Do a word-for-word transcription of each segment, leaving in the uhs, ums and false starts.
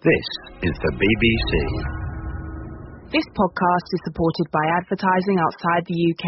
This is the B B C. This podcast is supported by advertising outside the U K.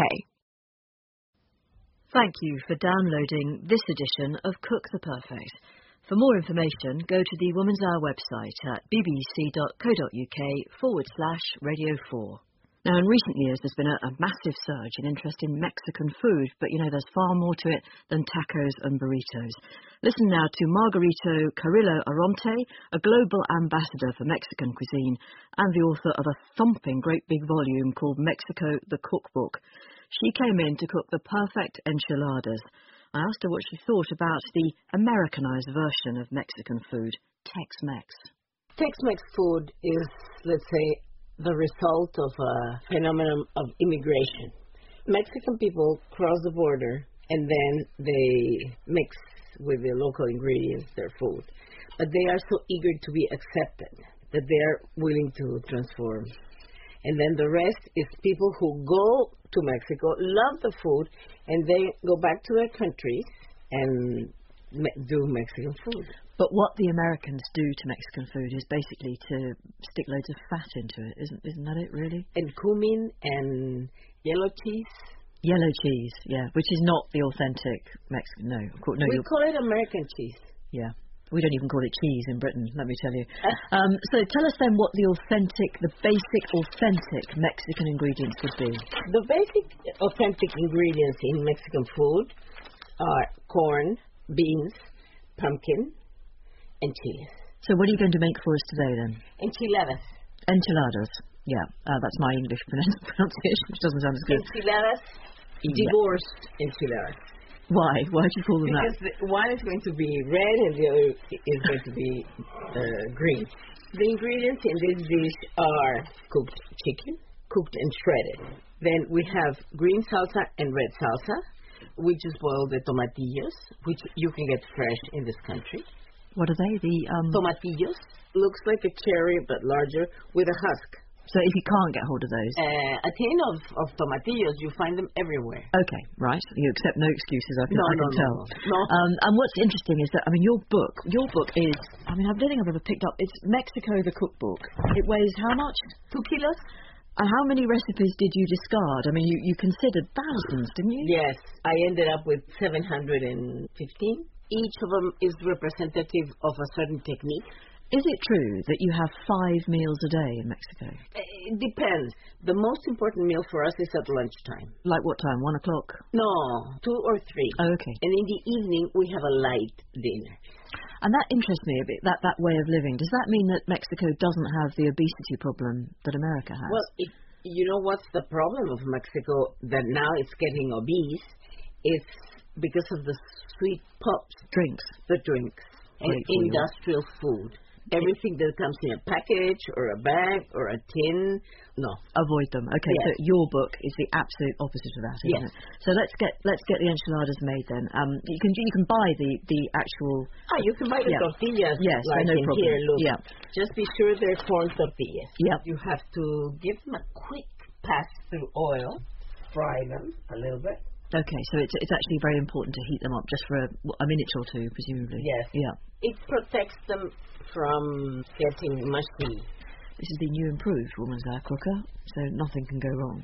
Thank you for downloading this edition of Cook the Perfect. For more information, go to the Woman's Hour website at bbc.co.uk forward slash radio 4. Now, in recent years, there's been a, a massive surge in interest in Mexican food, but, you know, there's far more to it than tacos and burritos. Listen now to Margarito Carrillo Aronte, a global ambassador for Mexican cuisine and the author of a thumping great big volume called Mexico the Cookbook. She came in to cook the perfect enchiladas. I asked her what she thought about the Americanized version of Mexican food, Tex-Mex. Tex-Mex food is, let's say, the result of a phenomenon of immigration. Mexican people cross the border and then they mix with the local ingredients their food. But they are so eager to be accepted that they are willing to transform. And then the rest is people who go to Mexico, love the food, and they go back to their countries and me- do Mexican food. But what the Americans do to Mexican food is basically to stick loads of fat into it, isn't isn't that it, really? And cumin and yellow cheese. Yellow cheese, yeah, which is not the authentic Mexican, no. Of course, no we call it American cheese. Yeah, we don't even call it cheese in Britain, let me tell you. um, so tell us then what the authentic, the basic authentic Mexican ingredients would be. The basic authentic ingredients in Mexican food are corn, beans, pumpkin, and chilies. So what are you going to make for us today then? Enchiladas. Enchiladas, yeah. Uh, that's my English pronunciation, which doesn't sound as good. Enchiladas, divorced yeah. enchiladas. Why? Why do you call them because that? Because one is going to be red and the other is going to be uh, green. The ingredients in this dish are cooked chicken, cooked and shredded. Then we have green salsa and red salsa. We just boil the tomatillos, which you can get fresh in this country. What are they? The um... Tomatillos. Looks like a cherry, but larger, with a husk. So if you can't get hold of those? Uh, a tin of, of tomatillos, you find them everywhere. Okay, right. You accept no excuses, I can, no, I can no, tell. No, no. Um, and what's interesting is that, I mean, your book, your book is, I mean, I don't think I've ever picked up, it's Mexico the Cookbook. It weighs how much? Two kilos. And how many recipes did you discard? I mean, you, you considered thousands, didn't you? Yes. I ended up with seven hundred fifteen. Each of them is representative of a certain technique. Is it true that you have five meals a day in Mexico? It depends. The most important meal for us is at lunchtime. Like what time? One o'clock? No, two or three. Oh, okay. And in the evening, we have a light dinner. And that interests me a bit, that, that way of living. Does that mean that Mexico doesn't have the obesity problem that America has? Well, it, you know what's the problem of Mexico that now it's getting obese? It's because of the sweet pops. Drinks. The drinks. And industrial food. Everything that comes in a package or a bag or a tin, no. Avoid them. Okay, yes. So your book is the absolute opposite of that, isn't yes. it? So let's get let's get the enchiladas made then. Um, you can you can buy the, the actual. Ah, you can buy the yeah. tortillas. Yes, like no in problem. Here, look. Yeah. Just be sure they're corn tortillas. Yep. You have to give them a quick pass through oil, fry them a little bit. Okay, so it's it's actually very important to heat them up just for a, a minute or two, presumably. Yes. Yeah. It protects them from getting mushy. This is the new improved Woman's Hour cooker, so nothing can go wrong,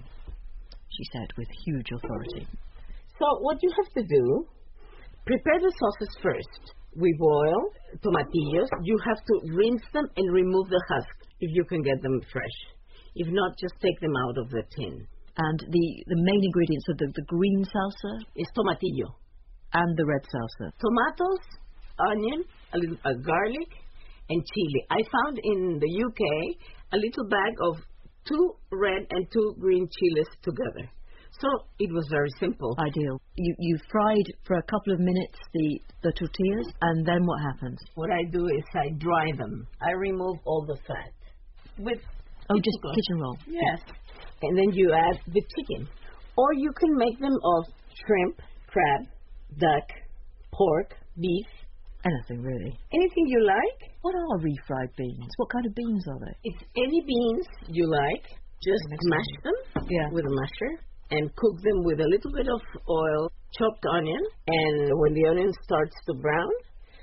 she said with huge authority. So what you have to do, prepare the sauces first. We boil tomatillos. You have to rinse them and remove the husk if you can get them fresh. If not, just take them out of the tin. And the, the main ingredients of the, the green salsa? Is tomatillo. And the red salsa? Tomatoes, onion, a little uh, garlic, and chili. I found in the U K a little bag of two red and two green chilies together. So it was very simple. Ideal. You you fried for a couple of minutes the, the tortillas, and then what happens? What I do is I dry them. I remove all the fat. With Oh, just roll. Kitchen roll. Yes. And then you add the chicken. Or you can make them of shrimp, crab, duck, pork, beef. Anything, really. Anything you like. What are refried beans? What kind of beans are they? It's any beans you like. Just mash them yeah. with a masher and cook them with a little bit of oil, chopped onion. And when the onion starts to brown,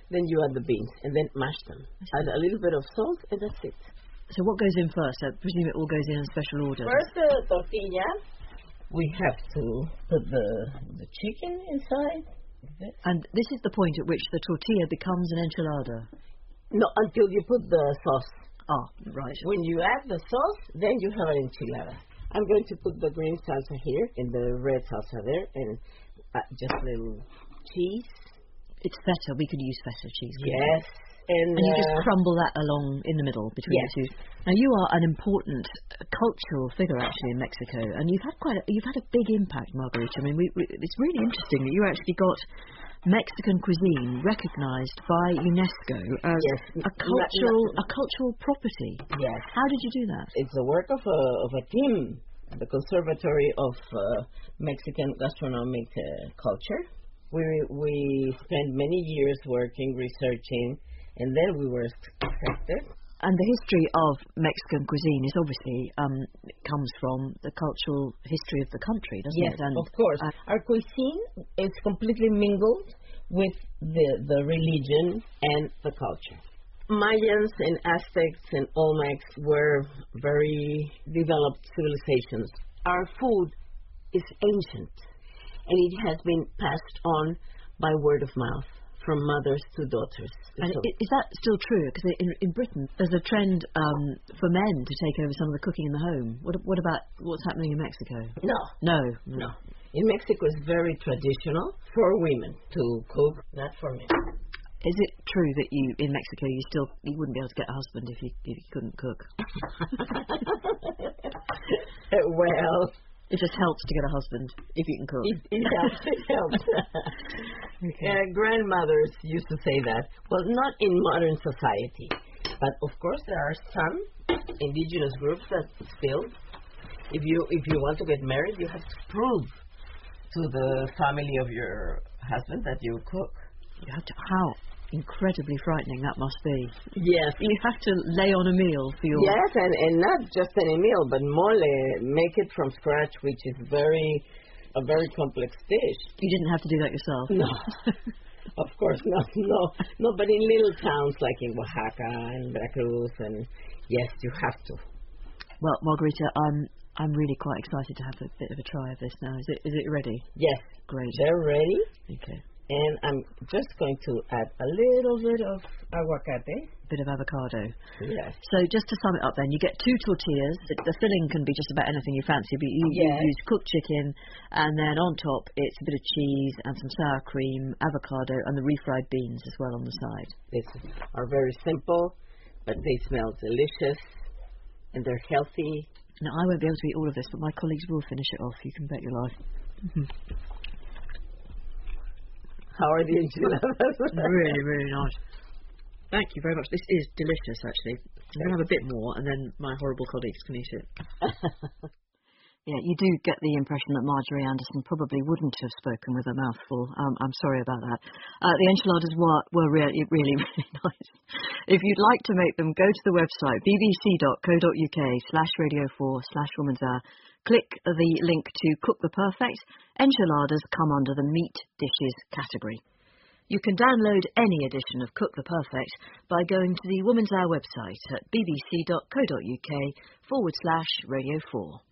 then you add the beans, and then mash them. Add a little bit of salt, and that's it. So what goes in first? I presume it all goes in in special order. First, the tortilla. We have to put the the chicken inside. And this is the point at which the tortilla becomes an enchilada? No, until you put the sauce. Ah, right. When you add the sauce, then you have an enchilada. I'm going to put the green salsa here and the red salsa there, and uh, just a little cheese. It's feta. We could use feta cheese. Yes. And, and you uh, just crumble that along in the middle between yes. the two. Now you are an important cultural figure actually in Mexico, and you've had quite a, you've had a big impact, Margarita. I mean, we, we, it's really interesting that you actually got Mexican cuisine recognised by UNESCO as yes. a cultural a cultural property. Yes. How did you do that? It's the work of a of a team, the Conservatory of uh, Mexican Gastronomic uh, Culture. We we spent many years working, researching. And then we were accepted. And the history of Mexican cuisine is obviously um, comes from the cultural history of the country, doesn't yes, it? Yes, of course. Uh, Our cuisine is completely mingled with the the religion and the culture. Mayans and Aztecs and Olmecs were very developed civilizations. Our food is ancient, and it has been passed on by word of mouth, from mothers to daughters. And so, is that still true? Because in, in Britain, there's a trend um, for men to take over some of the cooking in the home. What, what about what's happening in Mexico? No. No. No. In Mexico, it's very traditional for women to cook, not for men. Is it true that you, in Mexico, you still you wouldn't be able to get a husband if you if you couldn't cook? Well, it just helps to get a husband if you can cook. It, it helps. It helps. Okay. Uh, grandmothers used to say that. Well, not in modern society, but of course there are some indigenous groups that still, if you if you want to get married, you have to prove to the family of your husband that you cook. You have to. How incredibly frightening that must be. Yes. You have to lay on a meal for your... Yes, and, and not just any meal, but mole, make it from scratch, which is very a very complex dish. You didn't have to do that yourself? No. Of course, no, no. No, but in little towns like in Oaxaca and Veracruz, and yes, you have to. Well, Margarita, I'm I'm really quite excited to have a bit of a try of this now. Is it is it ready? Yes. Great. They're ready. Okay. And I'm just going to add a little bit of aguacate. Bit of avocado. Yes. So just to sum it up then, you get two tortillas. The, the filling can be just about anything you fancy, but you, yes. you use cooked chicken, and then on top it's a bit of cheese and some sour cream, avocado, and the refried beans as well on the side. These are very simple, but they smell delicious, and they're healthy. Now, I won't be able to eat all of this, but my colleagues will finish it off. You can bet your life. Mm-hmm. How are the enchiladas? Really, really nice. Thank you very much. This is delicious, actually. I'm going to have a bit more, and then my horrible colleagues can eat it. Yeah, you do get the impression that Marjorie Anderson probably wouldn't have spoken with a mouthful. Um, I'm sorry about that. Uh, the enchiladas were, were really, really, really nice. If you'd like to make them, go to the website bbc.co.uk slash radio four slash woman's hour. Click the link to Cook the Perfect. Enchiladas come under the meat dishes category. You can download any edition of Cook the Perfect by going to the Woman's Hour website at bbc.co.uk forward slash radio four.